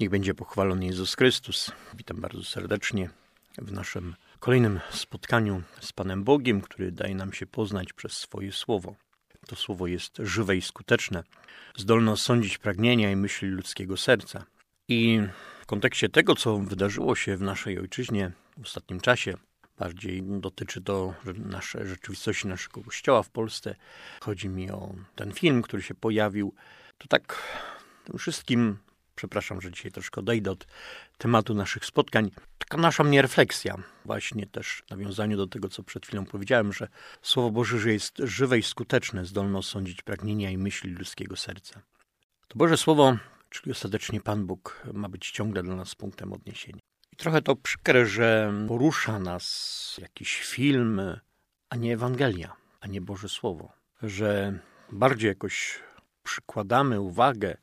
Niech będzie pochwalony Jezus Chrystus. Witam bardzo serdecznie w naszym kolejnym spotkaniu z Panem Bogiem, który daje nam się poznać przez swoje słowo. To słowo jest żywe i skuteczne, zdolne osądzić pragnienia i myśli ludzkiego serca. I w kontekście tego, co wydarzyło się w naszej ojczyźnie w ostatnim czasie, bardziej dotyczy to naszej rzeczywistości naszego Kościoła w Polsce. Chodzi mi o ten film, który się pojawił. To tak tym wszystkim, przepraszam, że dzisiaj troszkę odejdę od tematu naszych spotkań, taka nasza refleksja, właśnie też w nawiązaniu do tego, co przed chwilą powiedziałem, że Słowo Boże że jest żywe i skuteczne, zdolne osądzić pragnienia i myśli ludzkiego serca. To Boże Słowo, czyli ostatecznie Pan Bóg, ma być ciągle dla nas punktem odniesienia. I trochę to przykre, że porusza nas jakiś film, a nie Ewangelia, a nie Boże Słowo. Że bardziej jakoś przykładamy uwagę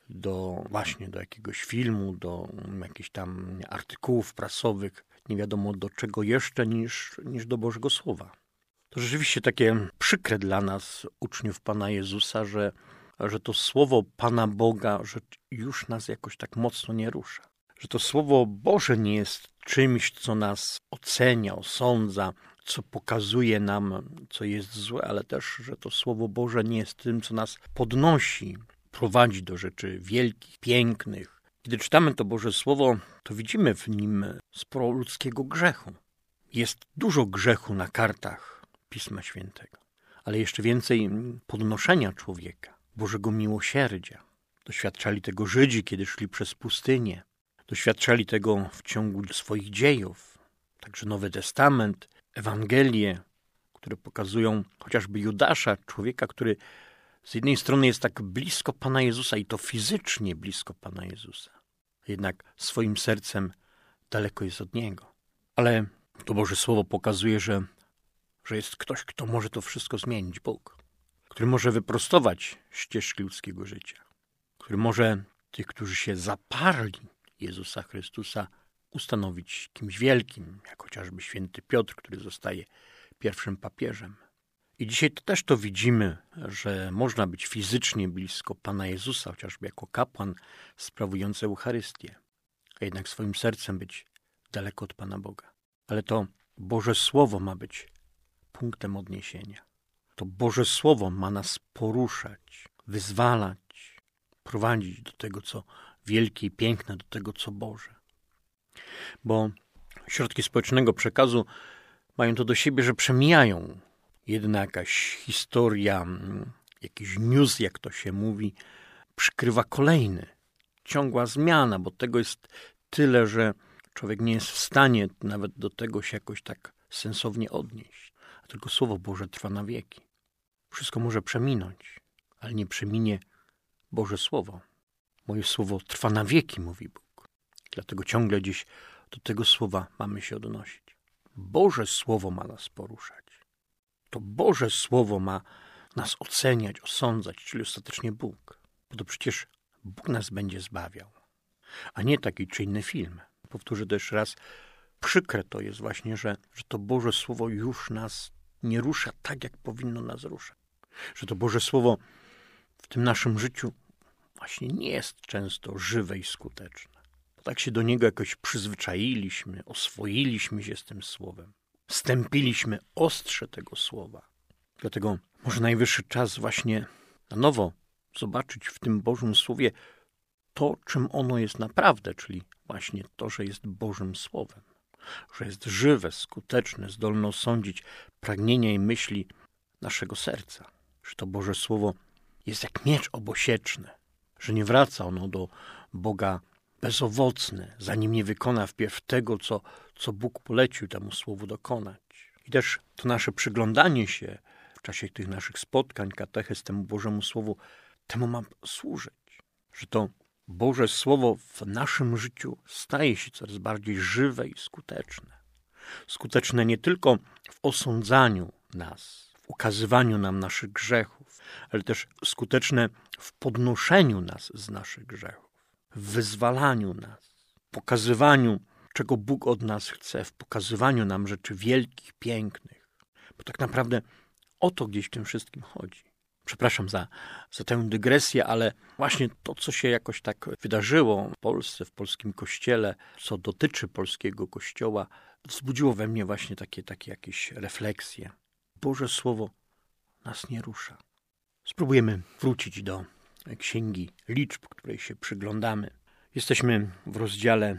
do jakiegoś filmu, do jakichś tam artykułów prasowych, nie wiadomo do czego jeszcze niż do Bożego Słowa. To rzeczywiście takie przykre dla nas, uczniów Pana Jezusa, że to Słowo Pana Boga, że już nas jakoś tak mocno nie rusza. Że to Słowo Boże nie jest czymś, co nas ocenia, osądza, co pokazuje nam, co jest złe, ale też, że to Słowo Boże nie jest tym, co nas podnosi, prowadzi do rzeczy wielkich, pięknych. Kiedy czytamy to Boże Słowo, to widzimy w nim sporo ludzkiego grzechu. Jest dużo grzechu na kartach Pisma Świętego, ale jeszcze więcej podnoszenia człowieka, Bożego miłosierdzia. Doświadczali tego Żydzi, kiedy szli przez pustynię. Doświadczali tego w ciągu swoich dziejów. Także Nowy Testament, Ewangelie, które pokazują chociażby Judasza, człowieka, który z jednej strony jest tak blisko Pana Jezusa i to fizycznie blisko Pana Jezusa. Jednak swoim sercem daleko jest od Niego. Ale to Boże Słowo pokazuje, że jest ktoś, kto może to wszystko zmienić, Bóg. Który może wyprostować ścieżki ludzkiego życia. Który może tych, którzy się zaparli Jezusa Chrystusa, ustanowić kimś wielkim, jak chociażby święty Piotr, który zostaje pierwszym papieżem. I dzisiaj też to widzimy, że można być fizycznie blisko Pana Jezusa, chociażby jako kapłan sprawujący Eucharystię, a jednak swoim sercem być daleko od Pana Boga. Ale to Boże Słowo ma być punktem odniesienia. To Boże Słowo ma nas poruszać, wyzwalać, prowadzić do tego, co wielkie i piękne, do tego, co Boże. Bo środki społecznego przekazu mają to do siebie, że przemijają. Jedna jakaś historia, jakiś news, jak to się mówi, przykrywa kolejny. Ciągła zmiana, bo tego jest tyle, że człowiek nie jest w stanie nawet do tego się jakoś tak sensownie odnieść. A tylko Słowo Boże trwa na wieki. Wszystko może przeminąć, ale nie przeminie Boże Słowo. Moje Słowo trwa na wieki, mówi Bóg. Dlatego ciągle gdzieś do tego Słowa mamy się odnosić. Boże Słowo ma nas poruszać. To Boże Słowo ma nas oceniać, osądzać, czyli ostatecznie Bóg. Bo to przecież Bóg nas będzie zbawiał, a nie taki czy inny film. Powtórzę to jeszcze raz. Przykre to jest właśnie, że to Boże Słowo już nas nie rusza tak, jak powinno nas ruszać. Że to Boże Słowo w tym naszym życiu właśnie nie jest często żywe i skuteczne. Bo tak się do niego jakoś przyzwyczailiśmy, oswoiliśmy się z tym Słowem. Stępiliśmy ostrze tego Słowa. Dlatego może najwyższy czas właśnie na nowo zobaczyć w tym Bożym Słowie to, czym ono jest naprawdę, czyli właśnie to, że jest Bożym Słowem. Że jest żywe, skuteczne, zdolne osądzić pragnienia i myśli naszego serca. Że to Boże Słowo jest jak miecz obosieczny. Że nie wraca ono do Boga bezowocne, zanim nie wykona wpierw tego, co Bóg polecił temu Słowu dokonać. I też to nasze przyglądanie się w czasie tych naszych spotkań, katechez temu Bożemu Słowu, temu ma służyć. Że to Boże Słowo w naszym życiu staje się coraz bardziej żywe i skuteczne. Skuteczne nie tylko w osądzaniu nas, w ukazywaniu nam naszych grzechów, ale też skuteczne w podnoszeniu nas z naszych grzechów, w wyzwalaniu nas, w pokazywaniu, czego Bóg od nas chce, w pokazywaniu nam rzeczy wielkich, pięknych. Bo tak naprawdę o to gdzieś w tym wszystkim chodzi. Przepraszam za tę dygresję, ale właśnie to, co się jakoś tak wydarzyło w Polsce, w polskim kościele, co dotyczy polskiego kościoła, wzbudziło we mnie właśnie takie jakieś refleksje. Boże Słowo nas nie rusza. Spróbujemy wrócić do Księgi Liczb, której się przyglądamy. Jesteśmy w rozdziale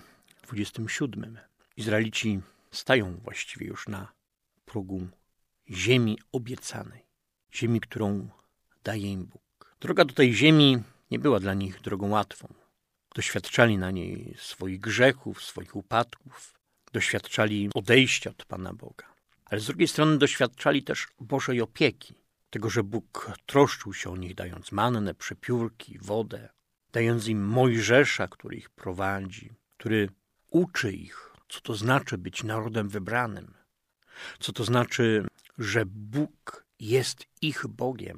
27. Izraelici stają właściwie już na progu ziemi obiecanej. Ziemi, którą daje im Bóg. Droga do tej ziemi nie była dla nich drogą łatwą. Doświadczali na niej swoich grzechów, swoich upadków. Doświadczali odejścia od Pana Boga. Ale z drugiej strony doświadczali też Bożej opieki. Tego, że Bóg troszczył się o nich, dając mannę, przepiórki, wodę. Dając im Mojżesza, który ich prowadzi. Który uczy ich, co to znaczy być narodem wybranym. Co to znaczy, że Bóg jest ich Bogiem.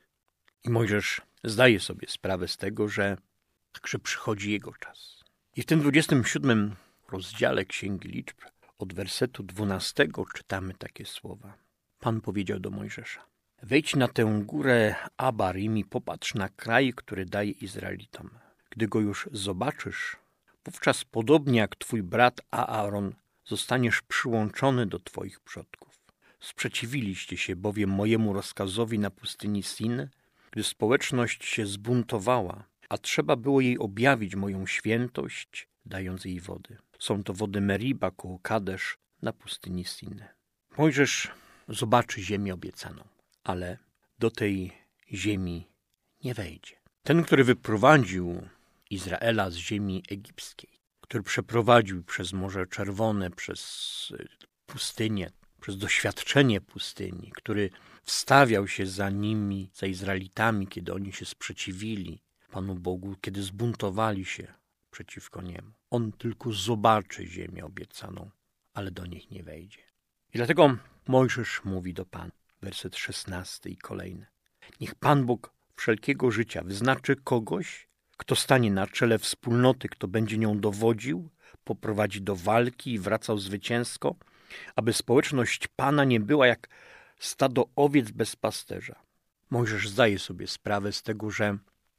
I Mojżesz zdaje sobie sprawę z tego, że także przychodzi jego czas. I w tym 27 rozdziale Księgi Liczb od wersetu 12 czytamy takie słowa. Pan powiedział do Mojżesza: wejdź na tę górę Abarim i popatrz na kraj, który daje Izraelitom. Gdy go już zobaczysz, wówczas podobnie jak twój brat Aaron zostaniesz przyłączony do twoich przodków. Sprzeciwiliście się bowiem mojemu rozkazowi na pustyni Sin, gdy społeczność się zbuntowała, a trzeba było jej objawić moją świętość, dając jej wody. Są to wody Meriba koło Kadesz na pustyni Sin. Mojżesz zobaczy ziemię obiecaną, ale do tej ziemi nie wejdzie. Ten, który wyprowadził Izraela z ziemi egipskiej, który przeprowadził przez Morze Czerwone, przez pustynię, przez doświadczenie pustyni, który wstawiał się za nimi, za Izraelitami, kiedy oni się sprzeciwili Panu Bogu, kiedy zbuntowali się przeciwko Niemu. On tylko zobaczy ziemię obiecaną, ale do nich nie wejdzie. I dlatego Mojżesz mówi do Pana, werset 16 i kolejny. Niech Pan Bóg wszelkiego życia wyznaczy kogoś, kto stanie na czele wspólnoty, kto będzie nią dowodził, poprowadzi do walki i wracał zwycięsko, aby społeczność Pana nie była jak stado owiec bez pasterza. Mojżesz zdaje sobie sprawę z tego, że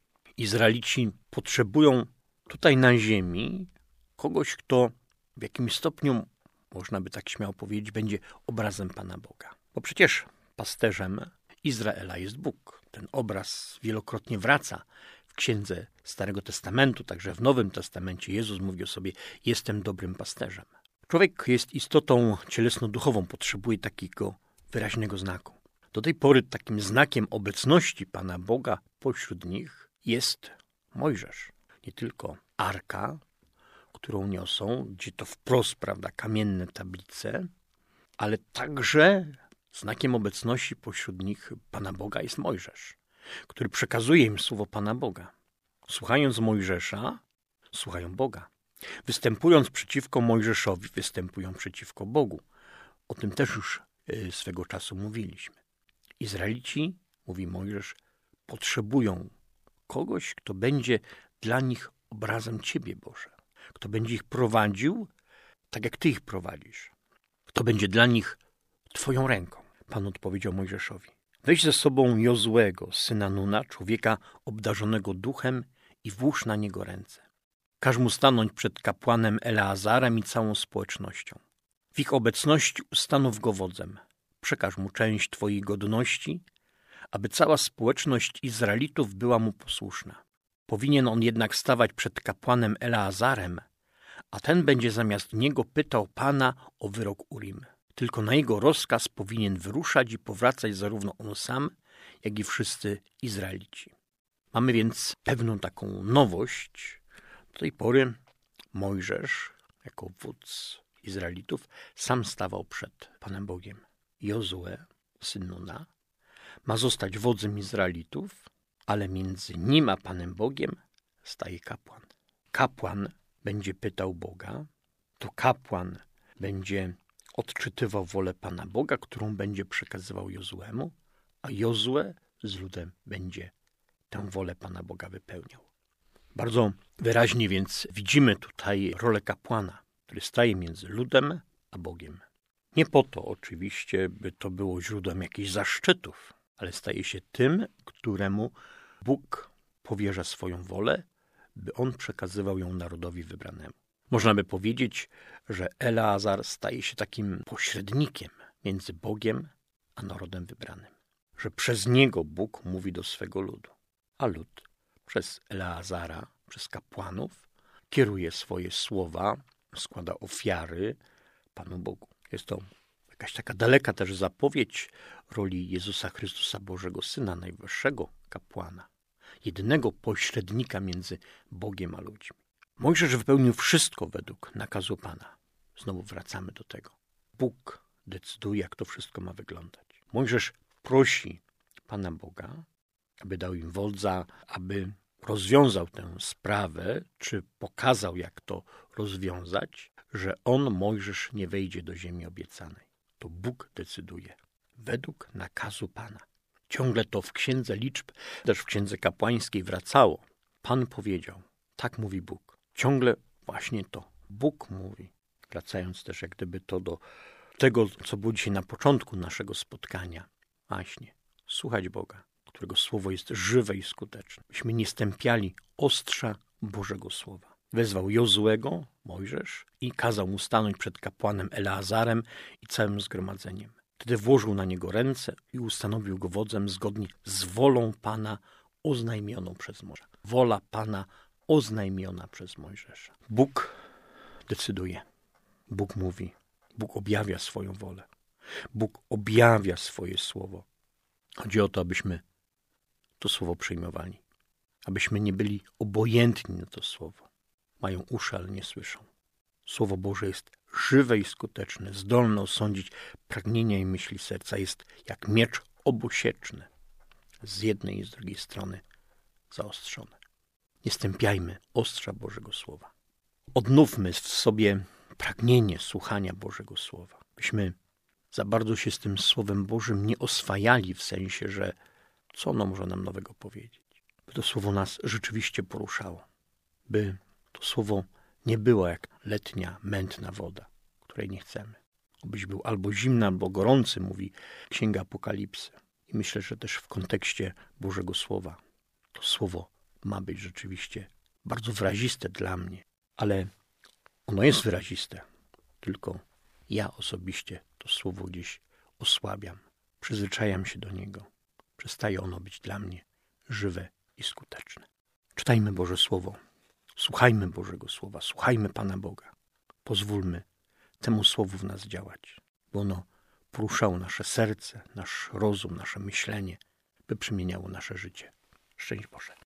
Izraelici potrzebują tutaj na ziemi kogoś, kto w jakimś stopniu, można by tak śmiało powiedzieć, będzie obrazem Pana Boga. Bo przecież pasterzem Izraela jest Bóg. Ten obraz wielokrotnie wraca w Księdze Starego Testamentu, także w Nowym Testamencie Jezus mówi o sobie: jestem dobrym pasterzem. Człowiek jest istotą cielesno-duchową, potrzebuje takiego wyraźnego znaku. Do tej pory takim znakiem obecności Pana Boga pośród nich jest Mojżesz. Nie tylko arka, którą niosą, gdzie to wprost, prawda, kamienne tablice, ale także znakiem obecności pośród nich Pana Boga jest Mojżesz, który przekazuje im słowo Pana Boga. Słuchając Mojżesza, słuchają Boga. Występując przeciwko Mojżeszowi, występują przeciwko Bogu. O tym też już swego czasu mówiliśmy. Izraelici, mówi Mojżesz, potrzebują kogoś, kto będzie dla nich obrazem Ciebie, Boże. Kto będzie ich prowadził tak, jak Ty ich prowadzisz. Kto będzie dla nich Twoją ręką. Pan odpowiedział Mojżeszowi: weź ze sobą Jozłego, syna Nuna, człowieka obdarzonego duchem, i włóż na niego ręce. Każ mu stanąć przed kapłanem Eleazarem i całą społecznością. W ich obecności ustanów go wodzem. Przekaż mu część Twojej godności, aby cała społeczność Izraelitów była mu posłuszna. Powinien on jednak stawać przed kapłanem Eleazarem, a ten będzie zamiast niego pytał Pana o wyrok Urim. Tylko na jego rozkaz powinien wyruszać i powracać zarówno on sam, jak i wszyscy Izraelici. Mamy więc pewną taką nowość. Do tej pory Mojżesz, jako wódz Izraelitów, sam stawał przed Panem Bogiem. Jozue, syn Nuna, ma zostać wodzem Izraelitów, ale między nim a Panem Bogiem staje kapłan. Kapłan będzie pytał Boga, to kapłan będzie odczytywał wolę Pana Boga, którą będzie przekazywał Jozuemu, a Jozue z ludem będzie tę wolę Pana Boga wypełniał. Bardzo wyraźnie więc widzimy tutaj rolę kapłana, który staje między ludem a Bogiem. Nie po to oczywiście, by to było źródłem jakichś zaszczytów, ale staje się tym, któremu Bóg powierza swoją wolę, by on przekazywał ją narodowi wybranemu. Można by powiedzieć, że Eleazar staje się takim pośrednikiem między Bogiem a narodem wybranym. Że przez niego Bóg mówi do swego ludu, a lud przez Eleazara, przez kapłanów kieruje swoje słowa, składa ofiary Panu Bogu. Jest to jakaś taka daleka też zapowiedź roli Jezusa Chrystusa, Bożego Syna, najwyższego kapłana, jedynego pośrednika między Bogiem a ludźmi. Mojżesz wypełnił wszystko według nakazu Pana. Znowu wracamy do tego. Bóg decyduje, jak to wszystko ma wyglądać. Mojżesz prosi Pana Boga, aby dał im wodza, aby rozwiązał tę sprawę, czy pokazał, jak to rozwiązać, że on, Mojżesz, nie wejdzie do ziemi obiecanej. To Bóg decyduje, według nakazu Pana. Ciągle to w Księdze Liczb, też w Księdze Kapłańskiej wracało. Pan powiedział, tak mówi Bóg. Ciągle właśnie to Bóg mówi. Wracając też jak gdyby to do tego, co było dzisiaj na początku naszego spotkania. Właśnie, słuchać Boga, którego słowo jest żywe i skuteczne. Byśmy nie stępiali ostrza Bożego Słowa. Wezwał Jozuego, Mojżesz, i kazał mu stanąć przed kapłanem Eleazarem i całym zgromadzeniem. Wtedy włożył na niego ręce i ustanowił go wodzem zgodnie z wolą Pana oznajmioną przez Mojżesza. Wola Pana oznajmiona przez Mojżesza. Bóg decyduje. Bóg mówi. Bóg objawia swoją wolę. Bóg objawia swoje słowo. Chodzi o to, abyśmy to słowo przyjmowali. Abyśmy nie byli obojętni na to słowo. Mają uszy, ale nie słyszą. Słowo Boże jest żywe i skuteczne, zdolne osądzić pragnienia i myśli serca. Jest jak miecz obusieczny. Z jednej i z drugiej strony zaostrzone. Nie stępiajmy ostrza Bożego Słowa. Odnówmy w sobie pragnienie słuchania Bożego Słowa. Byśmy za bardzo się z tym Słowem Bożym nie oswajali w sensie, że co ono może nam nowego powiedzieć. By to Słowo nas rzeczywiście poruszało. By to Słowo nie było jak letnia, mętna woda, której nie chcemy. Obyś był albo zimny, albo gorący, mówi Księga Apokalipsy. I myślę, że też w kontekście Bożego Słowa to Słowo ma być rzeczywiście bardzo wyraziste dla mnie. Ale ono jest wyraziste, tylko ja osobiście to Słowo gdzieś osłabiam. Przyzwyczajam się do niego. Przestaje ono być dla mnie żywe i skuteczne. Czytajmy Boże Słowo. Słuchajmy Bożego Słowa. Słuchajmy Pana Boga. Pozwólmy temu Słowu w nas działać, bo ono poruszało nasze serce, nasz rozum, nasze myślenie, by przemieniało nasze życie. Szczęść Boże.